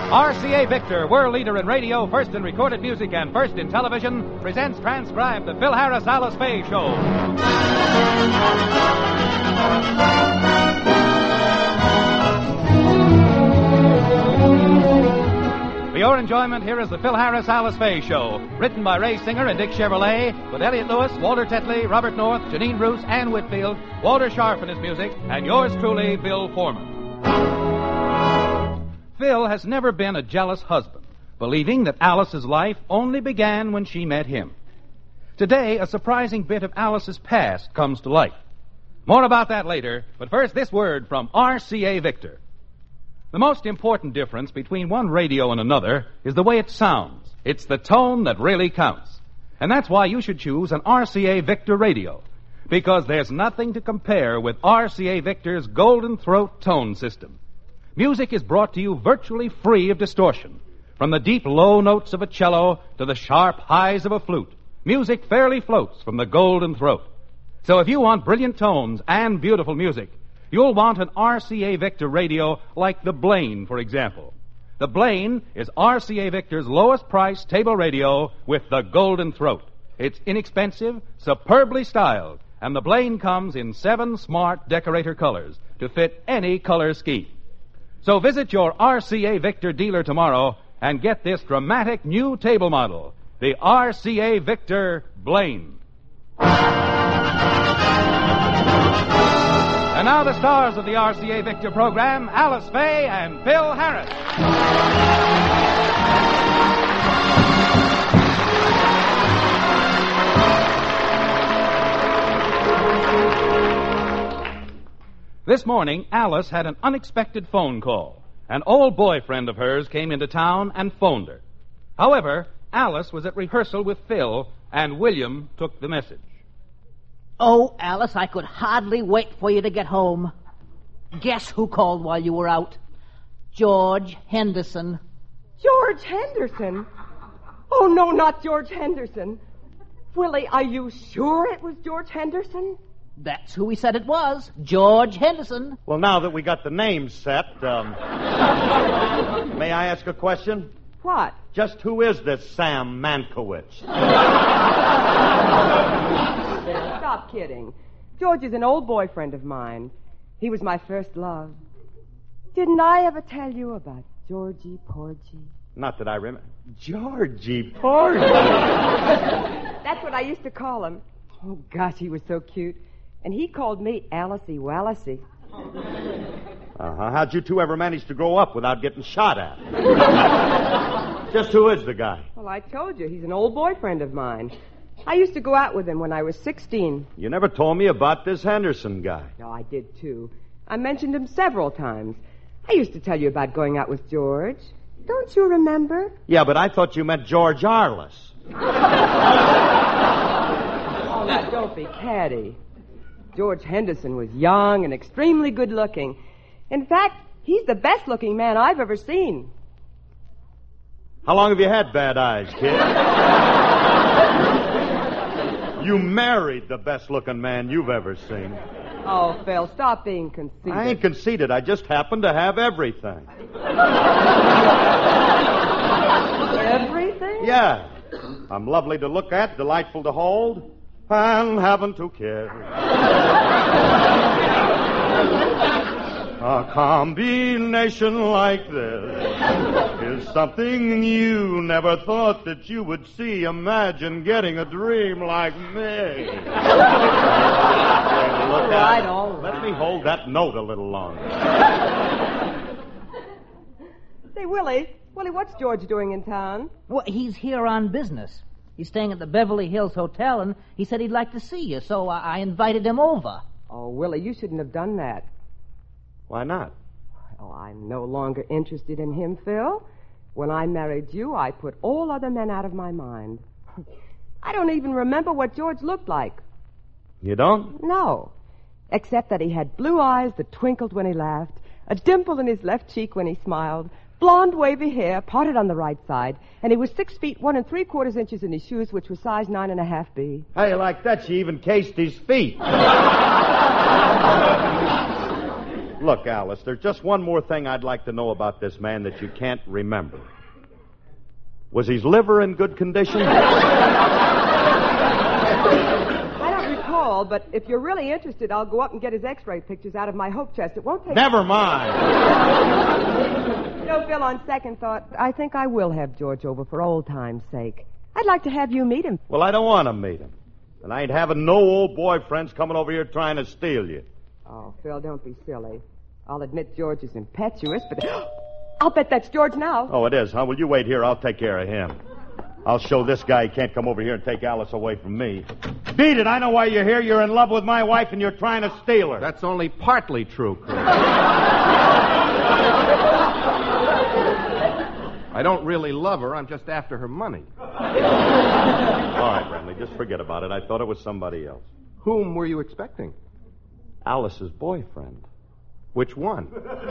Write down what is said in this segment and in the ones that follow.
RCA Victor, world leader in radio, first in recorded music, and first in television, presents transcribed the Phil Harris Alice Faye Show. For your enjoyment, here is the Phil Harris Alice Faye Show, written by Ray Singer and Dick Chevrolet, with Elliot Lewis, Walter Tetley, Robert North, Janine Bruce, Ann Whitfield, Walter Sharp in his music, and yours truly, Bill Foreman. Phil has never been a jealous husband, believing that Alice's life only began when she met him. Today, a surprising bit of Alice's past comes to light. More about that later, but first this word from RCA Victor. The most important difference between one radio and another is the way it sounds. It's the tone that really counts. And that's why you should choose an RCA Victor radio, because there's nothing to compare with RCA Victor's Golden Throat tone system. Music is brought to you virtually free of distortion. From the deep low notes of a cello to the sharp highs of a flute, music fairly floats from the Golden Throat. So if you want brilliant tones and beautiful music, you'll want an RCA Victor radio like the Blaine, for example. The Blaine is RCA Victor's lowest price table radio with the Golden Throat. It's inexpensive, superbly styled, and the Blaine comes in 7 smart decorator colors to fit any color scheme. So visit your RCA Victor dealer tomorrow and get this dramatic new table model, the RCA Victor Blaine. And now the stars of the RCA Victor program, Alice Faye and Phil Harris. This morning, Alice had an unexpected phone call. An old boyfriend of hers came into town and phoned her. However, Alice was at rehearsal with Phil, and William took the message. Oh, Alice, I could hardly wait for you to get home. Guess who called while you were out? George Henderson. George Henderson? Oh, no, not George Henderson. Willie, are you sure it was George Henderson? That's who he said it was, George Henderson. Well, now that we got the names set, may I ask a question? What? Just who is this Sam Mankiewicz? Stop kidding. George is an old boyfriend of mine. He was my first love. Didn't I ever tell you about Georgie Porgy? Not that I remember. Georgie Porgy. That's what I used to call him. Oh, gosh, he was so cute. And he called me Alicey Wallacey. How'd you two ever manage to grow up without getting shot at? Just who is the guy? Well, I told you, he's an old boyfriend of mine. I used to go out with him when I was 16. You never told me about this Henderson guy. No, I did, too. I mentioned him several times. I used to tell you about going out with George. Don't you remember? Yeah, but I thought you meant George Arliss. Oh, now, don't be catty. George Henderson was young and extremely good-looking. In fact, he's the best-looking man I've ever seen. How long have you had bad eyes, kid? You married the best-looking man you've ever seen. Oh, Phil, stop being conceited. I ain't conceited. I just happen to have everything. Everything? Yeah. I'm lovely to look at, delightful to hold, and haven't to care. A combination like this is something you never thought that you would see. Imagine getting a dream like me. All right. Let me hold that note a little longer. Say, Willie, what's George doing in town? Well, he's here on business. He's staying at the Beverly Hills Hotel, and he said he'd like to see you, so I invited him over. Oh, Willie, you shouldn't have done that. Why not? Oh, I'm no longer interested in him, Phil. When I married you, I put all other men out of my mind. I don't even remember what George looked like. You don't? No. Except that he had blue eyes that twinkled when he laughed, a dimple in his left cheek when he smiled, blonde wavy hair parted on the right side, and he was 6 feet 1 3/4 inches in his shoes, which were size 9.5B. How you like that? She even cased his feet. Look, Alice, there's just one more thing I'd like to know about this man that you can't remember. Was his liver in good condition? I don't recall, but if you're really interested, I'll go up and get his x-ray pictures out of my hope chest. It won't take... Never mind. You know, Bill, on second thought, I think I will have George over for old time's sake. I'd like to have you meet him. Well, I don't want to meet him. And I ain't having no old boyfriends coming over here trying to steal you. Oh, Phil, don't be silly. I'll admit George is impetuous, but... I'll bet that's George now. Oh, it is, huh? Well, you wait here. I'll take care of him. I'll show this guy he can't come over here and take Alice away from me. Beat it. I know why you're here. You're in love with my wife and you're trying to steal her. That's only partly true, Chris. I don't really love her. I'm just after her money. All right, Bradley, just forget about it. I thought it was somebody else. Whom were you expecting? Alice's boyfriend. Which one?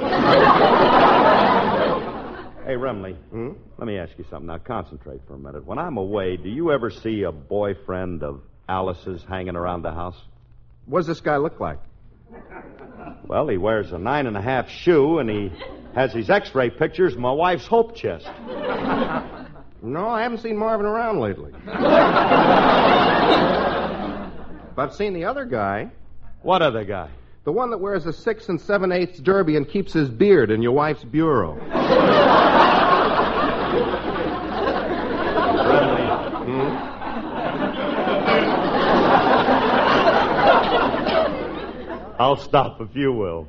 Hey, Remley, let me ask you something. Now, concentrate for a minute. When I'm away, do you ever see a boyfriend of Alice's hanging around the house? What does this guy look like? Well, he wears a 9.5 shoe, and he has his x-ray pictures of my wife's hope chest. No, I haven't seen Marvin around lately. But I've seen the other guy. What other guy? The one that wears a 6 7/8 derby and keeps his beard in your wife's bureau. I'll stop if you will.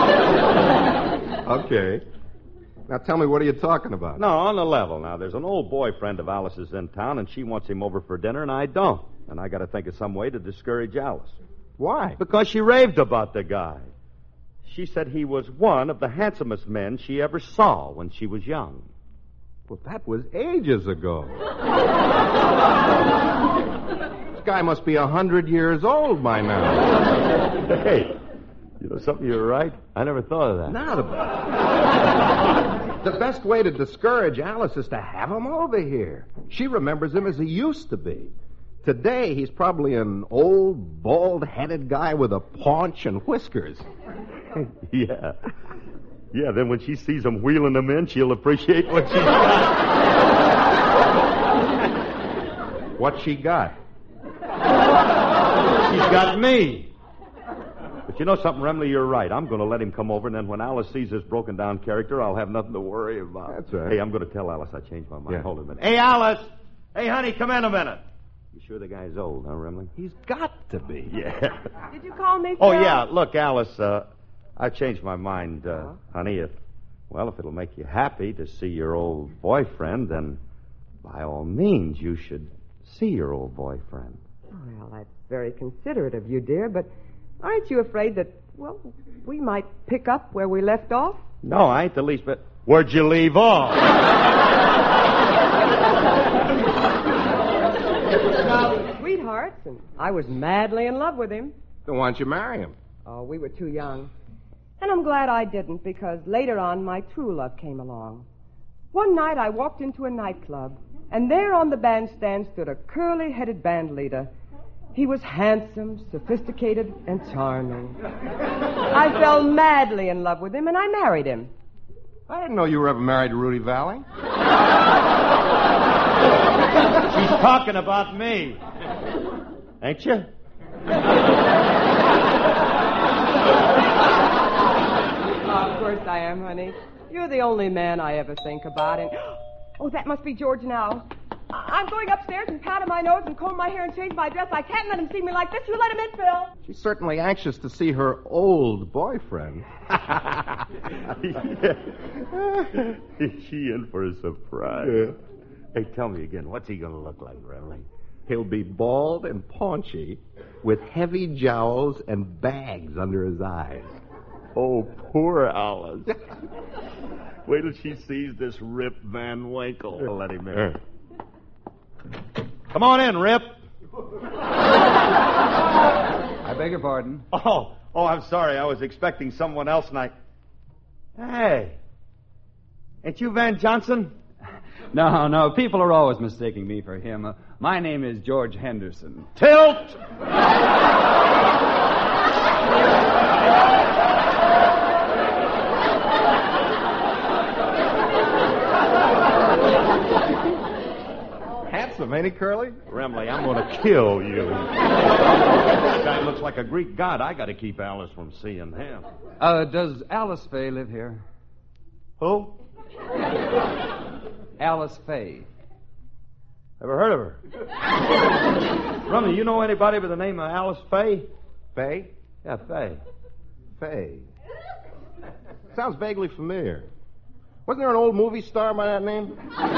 Okay. Now tell me, what are you talking about? No, on the level. Now, there's an old boyfriend of Alice's in town, and she wants him over for dinner, and I don't. And I got to think of some way to discourage Alice. Why? Because she raved about the guy. She said he was one of the handsomest men she ever saw when she was young. Well, that was ages ago. This guy must be 100 years old by now. Hey, you know something, you're right. I never thought of that. Now, the best way to discourage Alice is to have him over here. She remembers him as he used to be. Today, he's probably an old, bald-headed guy with a paunch and whiskers. Yeah. Yeah, then when she sees him wheeling them in, she'll appreciate what she's got. What she got? She's got me. But you know something, Remley, you're right. I'm going to let him come over, and then when Alice sees this broken-down character, I'll have nothing to worry about. That's right. Hey, I'm going to tell Alice I changed my mind. Yeah. Hold a minute. Hey, Alice! Hey, honey, come in a minute. You sure the guy's old, huh, Remley? He's got to be. Yeah. Did you call me, Phil? Oh, yeah. Look, Alice, I changed my mind, honey. If it'll make you happy to see your old boyfriend, then by all means you should see your old boyfriend. Well, that's very considerate of you, dear, but aren't you afraid that, well, we might pick up where we left off? No, I ain't the least bit. Where'd you leave off? Sweethearts, and I was madly in love with him. Then why don't you marry him? Oh, we were too young. And I'm glad I didn't, because later on my true love came along. One night I walked into a nightclub, and there on the bandstand stood a curly-headed band leader. He was handsome, sophisticated, and charming. I fell madly in love with him, and I married him. I didn't know you were ever married to Rudy Valley. She's talking about me. Ain't you? Of course I am, honey. You're the only man I ever think about. And oh, that must be George now. I'm going upstairs and powder my nose and comb my hair and change my dress. I can't let him see me like this. You let him in, Phil. She's certainly anxious to see her old boyfriend. Is she in for a surprise? Yeah. Hey, tell me again, what's he going to look like, Remley? He'll be bald and paunchy, with heavy jowls and bags under his eyes. Oh, poor Alice. Wait till she sees this Rip Van Winkle. I'll let him in. Come on in, Rip. I beg your pardon. Oh, I'm sorry. I was expecting someone else, and Hey, ain't you Van Johnson? No. People are always mistaking me for him. My name is George Henderson. Tilt! handsome, ain't he, Curly? Remley, I'm going to kill you. This guy looks like a Greek god. I got to keep Alice from seeing him. Does Alice Faye live here? Who? Alice Faye. Ever heard of her? Rummy, you know anybody by the name of Alice Faye? Faye? Yeah, Faye. Faye. Sounds vaguely familiar. Wasn't there an old movie star by that name?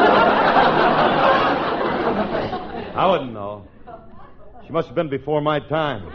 I wouldn't know. She must have been before my time.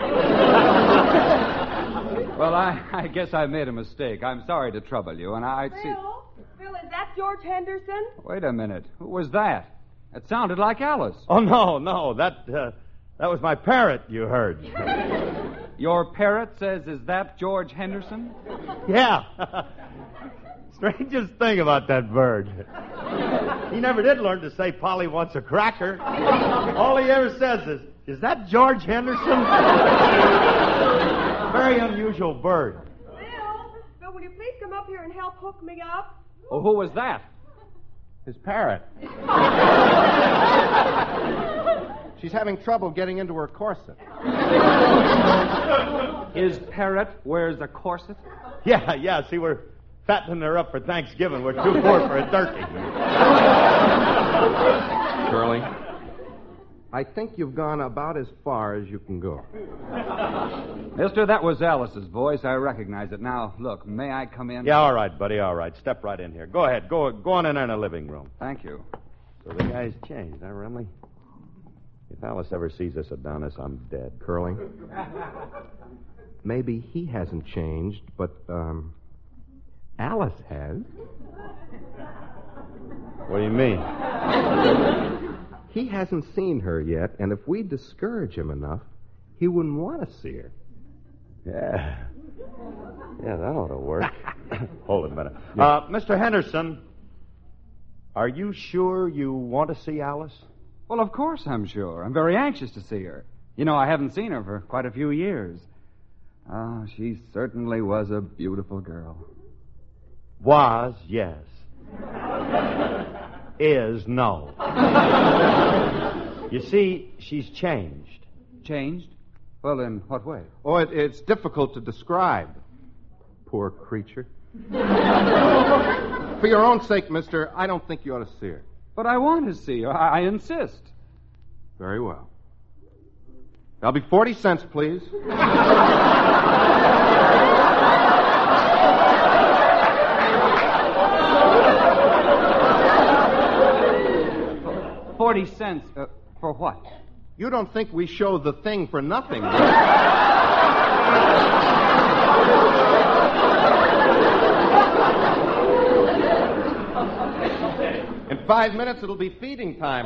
Well, I guess I made a mistake. I'm sorry to trouble you, and I'd see... Phil, is that George Henderson? Wait a minute. Who was that? It sounded like Alice. Oh, no. That was my parrot you heard. Your parrot says, is that George Henderson? Yeah. Strangest thing about that bird. He never did learn to say Polly wants a cracker. All he ever says is that George Henderson? Very unusual bird. Phil, will you please come up here and help hook me up? Oh, who was that? His parrot. She's having trouble getting into her corset. His parrot wears a corset? Yeah. See, we're fattening her up for Thanksgiving. We're too poor for a turkey. Curly, I think you've gone about as far as you can go. Mister, that was Alice's voice. I recognize it. Now, look, may I come in? Yeah, all right, buddy, all right. Step right in here. Go ahead. Go on in there in the living room. Thank you. So the guy's changed, huh, Remley? If Alice ever sees this Adonis, I'm dead. Curly, maybe he hasn't changed, but, Alice has. What do you mean? He hasn't seen her yet, and if we discourage him enough, he wouldn't want to see her. Yeah, that ought to work. Hold it a minute. Mr. Henderson, are you sure you want to see Alice? Well, of course I'm sure. I'm very anxious to see her. You know, I haven't seen her for quite a few years. Oh, she certainly was a beautiful girl. Was, yes. Is, no. You see, she's changed. Changed? Well, in what way? Oh, it's difficult to describe. Poor creature. For your own sake, mister, I don't think you ought to see her. But I want to see her. I insist. Very well. That'll be 40 cents, please. 40 cents for what? You don't think we show the thing for nothing, do you? In 5 minutes, it'll be feeding time.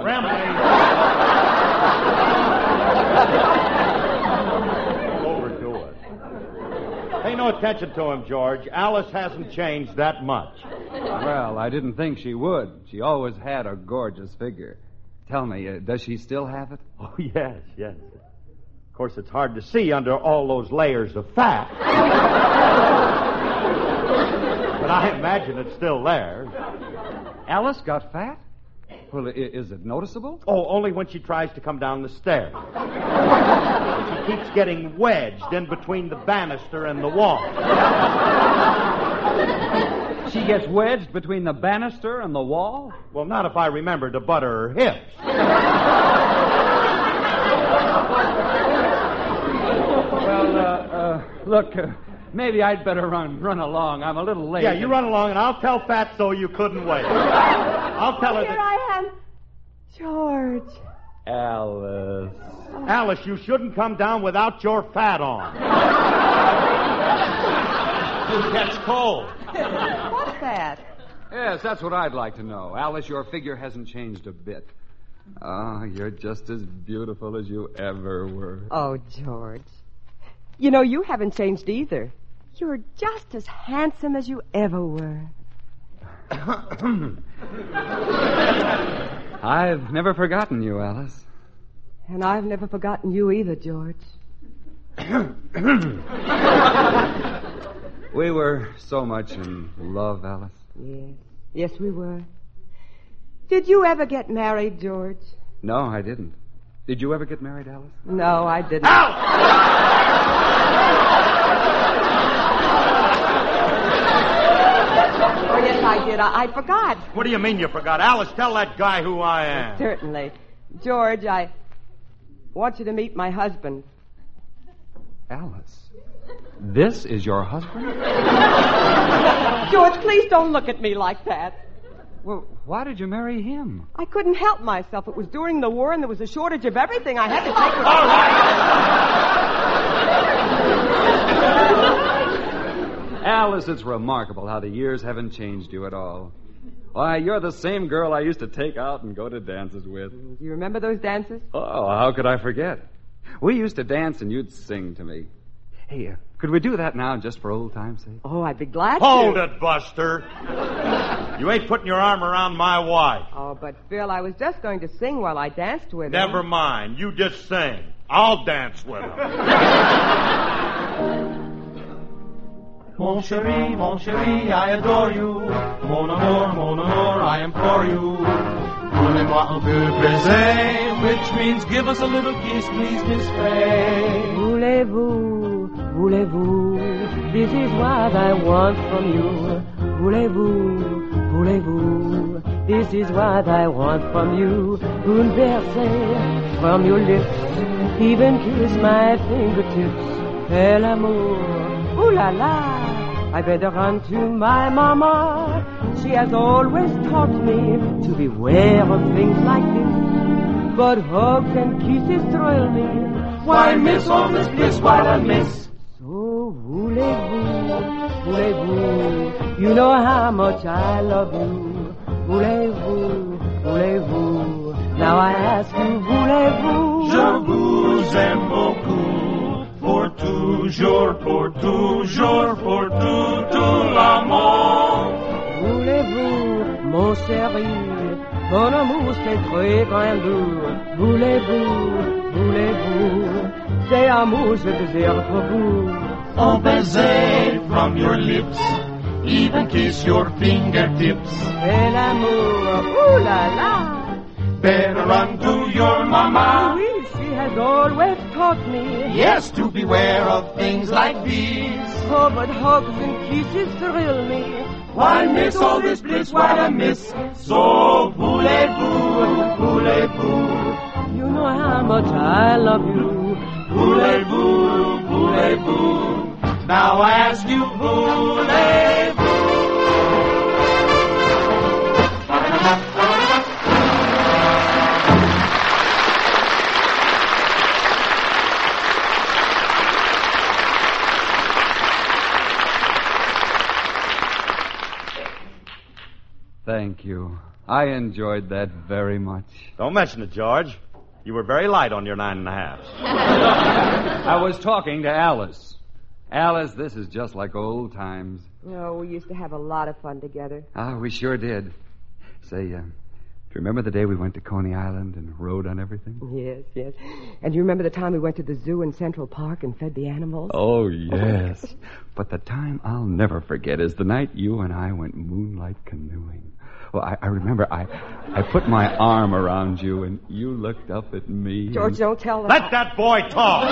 Overdo it. Pay no attention to him, George. Alice hasn't changed that much. Well, I didn't think she would. She always had a gorgeous figure. Tell me, does she still have it? Oh, yes. Of course, it's hard to see under all those layers of fat. But I imagine it's still there. Alice got fat? Well, is it noticeable? Oh, only when she tries to come down the stairs. She keeps getting wedged in between the banister and the wall. She gets wedged between the banister and the wall? Well, not if I remember to butter her hips. Well, look, maybe I'd better run along. I'm a little late. Yeah, you run along, and I'll tell Fatso you couldn't wait. I'll tell her Here I am. George. Alice. Alice, you shouldn't come down without your fat on. You catch cold. What's that? Yes, that's what I'd like to know. Alice, your figure hasn't changed a bit. Oh, you're just as beautiful as you ever were. Oh, George. You know, you haven't changed either. You're just as handsome as you ever were. I've never forgotten you, Alice. And I've never forgotten you either, George. We were so much in love, Alice. Yes, we were. Did you ever get married, George? No, I didn't. Did you ever get married, Alice? No, I didn't. Out! Oh, yes, I did. I forgot. What do you mean you forgot? Alice, tell that guy who I am. Certainly. George, I want you to meet my husband. Alice, this is your husband? George, please don't look at me like that. Well, why did you marry him? I couldn't help myself. It was during the war, and there was a shortage of everything. I had to take her. All right. Alice, it's remarkable how the years haven't changed you at all. Why, you're the same girl I used to take out and go to dances with. Do you remember those dances? Oh, how could I forget? We used to dance and you'd sing to me. Hey, could we do that now just for old time's sake? Oh, I'd be glad Hold to. it, Buster. You ain't putting your arm around my wife. Oh, but Phil, I was just going to sing while I danced with her. Never mind. You just sing. I'll dance with him. Mon chéri, I adore you. Mon amour, I implore you. Donnez-moi un peu baiser, which means give us a little kiss, please, Miss Faye. Voulez-vous, voulez-vous, this is what I want from you. Voulez-vous, voulez-vous, this is what I want from you. Un verset from your lips, even kiss my fingertips. Et l'amour, ooh la la, I better run to my mama. She has always taught me to beware of things like this. But hugs and kisses thrill me. Why miss all this bliss while I miss? So voulez-vous, voulez-vous, you know how much I love you. Voulez-vous, voulez-vous, now I ask you, voulez-vous? Je vous aime beaucoup, pour toujours, pour toujours, pour tout l'amour. Voulez-vous, mon chéri, mon amour c'est très grandeur. Voulez-vous, voulez-vous, c'est amour je désire pour vous. Un baiser from your lips, even kiss your fingertips. C'est l'amour, ooh la la. Better run to your mama. Oui, she has always taught me. Yes, to beware of things like these. Oh, but hugs and kisses thrill me. Why miss all this bliss while I miss? So voulez-vous, voulez-vous, You know how much I love you. voulez-vous, voulez-vous. Now I ask you, voulez-vous. Thank you. I enjoyed that very much. Don't mention it, George. You were very light on your 9.5. I was talking to Alice. Alice, this is just like old times. Oh, we used to have a lot of fun together. Ah, we sure did. Say, do you remember the day we went to Coney Island and rode on everything? Yes, yes. And you remember the time we went to the zoo in Central Park and fed the animals? Oh, yes. But the time I'll never forget is the night you and I went moonlight canoeing. Well, I remember I put my arm around you and you looked up at me. George, don't tell them. Let that boy talk.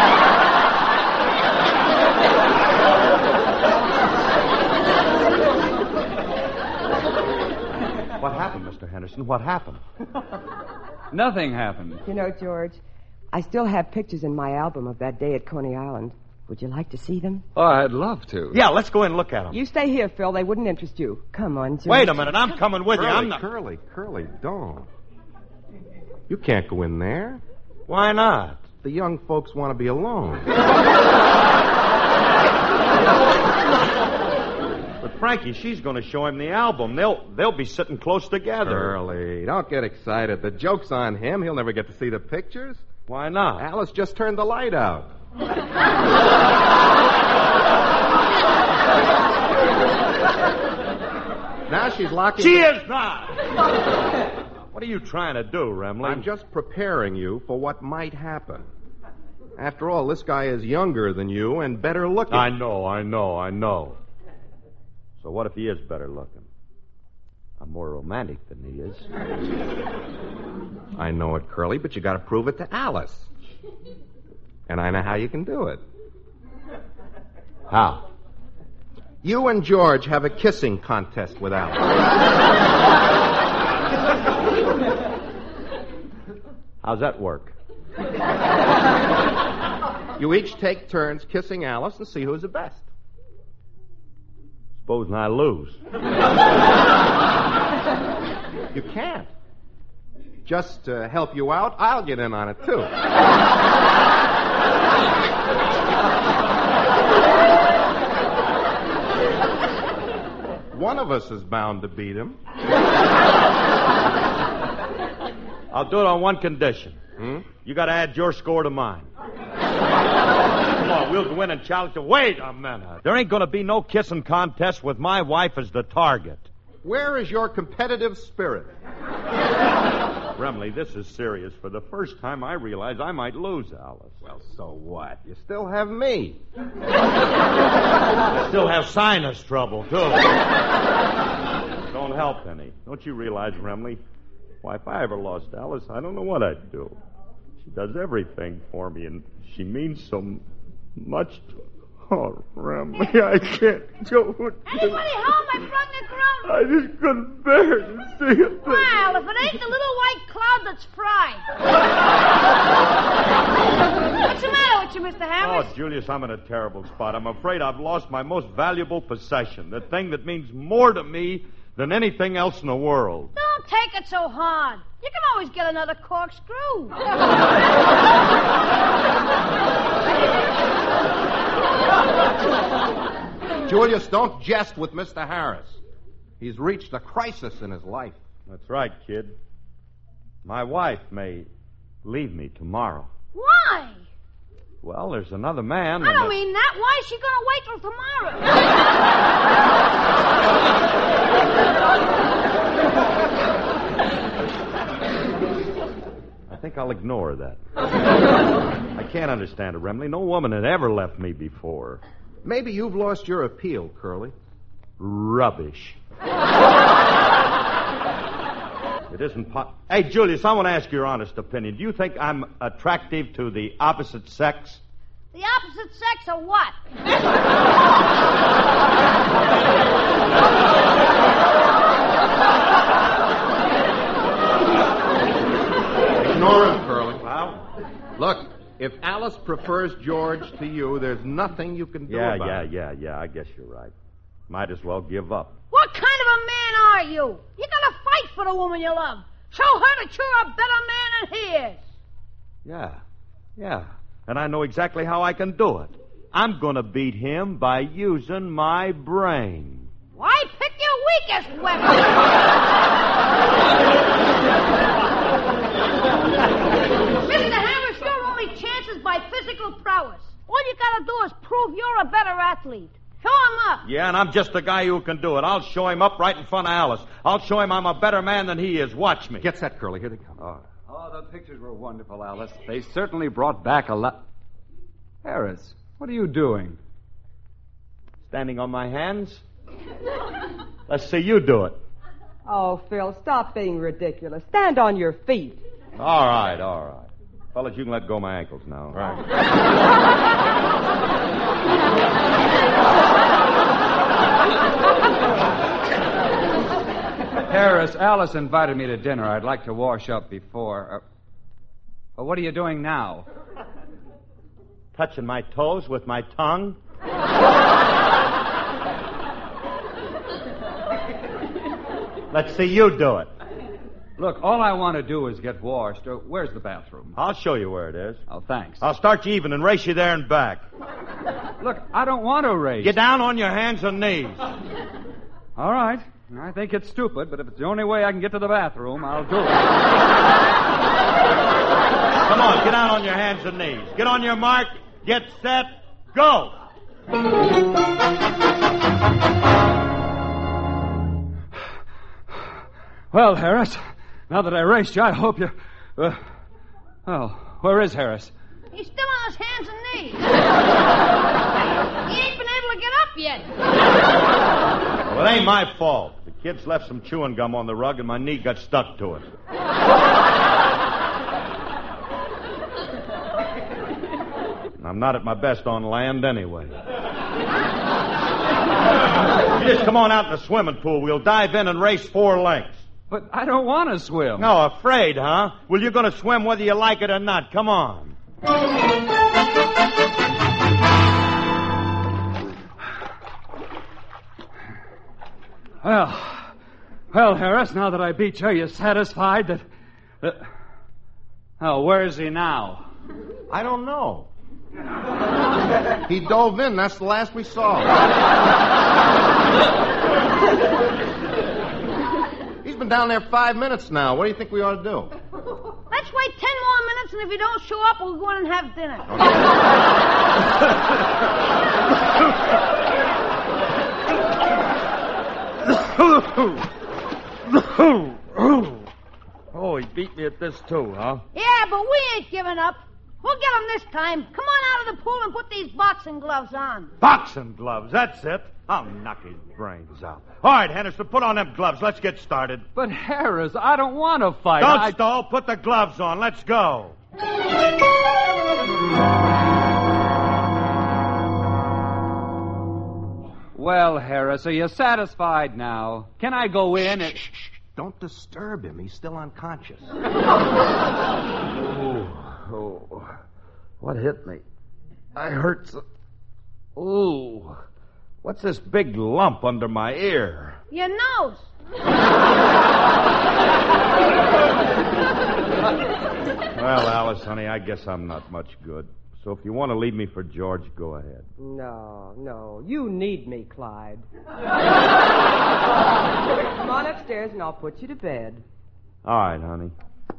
What happened, Mr. Henderson? What happened? Nothing happened. You know, George, I still have pictures in my album of that day at Coney Island. Would you like to see them? Oh, I'd love to. Yeah, let's go in and look at them. You stay here, Phil. They wouldn't interest you. Come on, George. Wait a minute. I'm coming with you. I'm not... Curly, don't. You can't go in there. Why not? The young folks want to be alone. But Frankie, she's going to show him the album. They'll be sitting close together. Curly, don't get excited. The joke's on him. He'll never get to see the pictures. Why not? Alice just turned the light out. Now she's locking... She is not! What are you trying to do, Remley? I'm just preparing you for what might happen. After all, this guy is younger than you and better looking. I know. So what if he is better looking? I'm more romantic than he is. I know it, Curly, but you got to prove it to Alice. And I know how you can do it. How? You and George have a kissing contest with Alice. How's that work? You each take turns kissing Alice and see who's the best. Supposing I lose. You can't. Just to help you out, I'll get in on it, too. One of us is bound to beat him. I'll do it on one condition. You got to add your score to mine. Come on, we'll go in and challenge. Wait a minute. There ain't going to be no kissing contest with my wife as the target. Where is your competitive spirit? Remley, this is serious. For the first time, I realize I might lose Alice. Well, so what? You still have me. I still have sinus trouble, too. Don't help any. Don't you realize, Remley? Why, if I ever lost Alice, I don't know what I'd do. She does everything for me, and she means so much to... Oh, Remley, I can't do it. Anybody home? I brought the ground. I just couldn't bear to see it. Well, if it ain't the little white cloud that's fried. What's the matter with you, Mr. Harris? Oh, Julius, I'm in a terrible spot. I'm afraid I've lost my most valuable possession, the thing that means more to me than anything else in the world. Don't take it so hard. You can always get another corkscrew. Julius, don't jest with Mr. Harris. He's reached a crisis in his life. That's right, kid. My wife may leave me tomorrow. Why? Well, there's another man. I don't mean that. Why is she going to wait till tomorrow? I think I'll ignore that. I can't understand it, Remley. No woman had ever left me before. Maybe you've lost your appeal, Curly. Rubbish. It isn't Hey, Julius, I want to ask your honest opinion. Do you think I'm attractive to the opposite sex? The opposite sex of what? Ignore him, Curly. Well? Look, if Alice prefers George to you, there's nothing you can do about it. Yeah, I guess you're right. Might as well give up. What kind of a man are you? You gotta fight for the woman you love. Show her that you're a better man than he is. Yeah. And I know exactly how I can do it. I'm going to beat him by using my brain. Why pick your weakest weapon? Mr. Harris, your only chance is by physical prowess. All you gotta do is prove you're a better athlete. Show him up. Yeah, and I'm just the guy who can do it. I'll show him up right in front of Alice. I'll show him I'm a better man than he is. Watch me. Get set, Curly. Here they come. Oh, the pictures were wonderful, Alice. They certainly brought back a lot... Harris, what are you doing? Standing on my hands? Let's see you do it. Oh, Phil, stop being ridiculous. Stand on your feet. All right. Fellas, you can let go of my ankles now. Right. Harris, Alice invited me to dinner. I'd like to wash up before... Well, what are you doing now? Touching my toes with my tongue? Let's see you do it. Look, all I want to do is get washed. Where's the bathroom? I'll show you where it is. Oh, thanks. I'll start you even and race you there and back. Look, I don't want to race. Get down on your hands and knees. All right. I think it's stupid, but if it's the only way I can get to the bathroom, I'll do it. Come on, get down on your hands and knees. Get on your mark. Get set. Go. Well, Harris, now that I raced you, I hope you... where is Harris? He's still on his hands and knees. He ain't been able to get up yet. Well, it ain't my fault. The Kids left some chewing gum on the rug, and my knee got stuck to it. I'm not at my best on land anyway. You just come on out in the swimming pool. We'll dive in and race 4 lengths. But I don't want to swim. No, afraid, huh? Well, you're going to swim whether you like it or not. Come on. Well, Harris, now that I beat you, are you satisfied that... Oh, where is he now? I don't know. He dove in. That's the last we saw. He's been down there 5 minutes now. What do you think we ought to do? Let's wait 10 more minutes, and if you don't show up, we'll go in and have dinner. Oh, he beat me at this, too, huh? Yeah, but we ain't giving up. We'll get him this time. Come on out of the pool and put these boxing gloves on. Boxing gloves, that's it. I'll knock his brains out. All right, Henderson, put on them gloves. Let's get started. But, Harris, I don't want to fight. Don't stall. Put the gloves on. Let's go. Well, Harris, are you satisfied now? Can I go in and... Shh. Don't disturb him. He's still unconscious. Oh, what hit me? I hurt so... Ooh, what's this big lump under my ear? Your nose. Well, Alice, honey, I guess I'm not much good. So if you want to leave me for George, go ahead. No. You need me, Clyde. Come on upstairs and I'll put you to bed. All right, honey.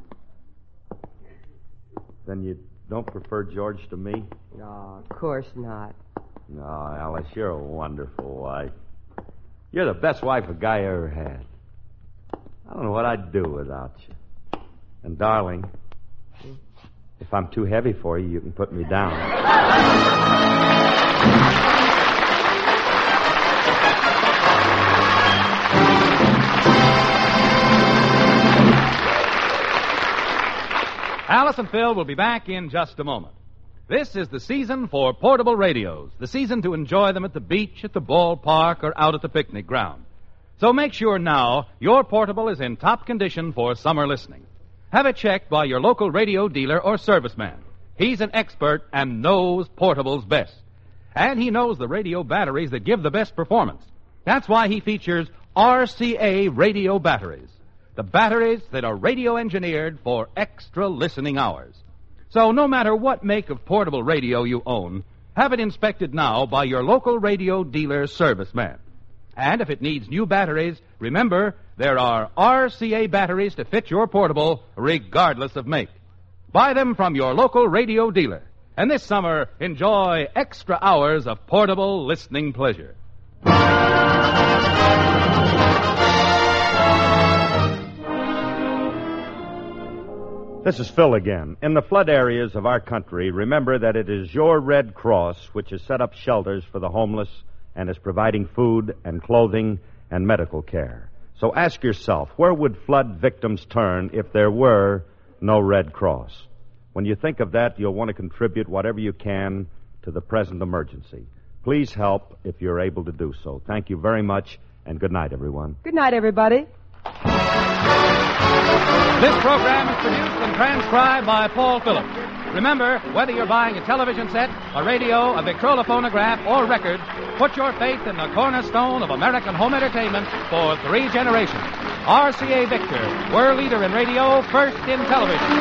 Then you don't prefer George to me? No, of course not. No, Alice, you're a wonderful wife. You're the best wife a guy ever had. I don't know what I'd do without you. And, darling, if I'm too heavy for you, you can put me down. Alice and Phil will be back in just a moment. This is the season for portable radios, the season to enjoy them at the beach, at the ballpark, or out at the picnic ground. So make sure now your portable is in top condition for summer listening. Have it checked by your local radio dealer or serviceman. He's an expert and knows portables best. And he knows the radio batteries that give the best performance. That's why he features RCA radio batteries. The batteries that are radio engineered for extra listening hours. So no matter what make of portable radio you own, have it inspected now by your local radio dealer serviceman. And if it needs new batteries, remember, there are RCA batteries to fit your portable regardless of make. Buy them from your local radio dealer. And this summer, enjoy extra hours of portable listening pleasure. This is Phil again. In the flood areas of our country, remember that it is your Red Cross which has set up shelters for the homeless and is providing food and clothing and medical care. So ask yourself, where would flood victims turn if there were no Red Cross? When you think of that, you'll want to contribute whatever you can to the present emergency. Please help if you're able to do so. Thank you very much, and good night, everyone. Good night, everybody. This program is produced and transcribed by Paul Phillips. Remember, whether you're buying a television set, a radio, a Victrola phonograph, or record, put your faith in the cornerstone of American home entertainment for 3 generations. RCA Victor, world leader in radio, first in television.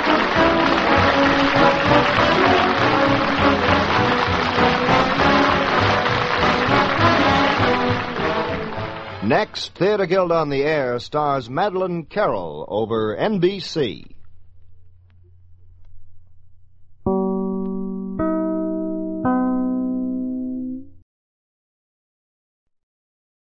Next, Theater Guild on the Air stars Madeleine Carroll over NBC.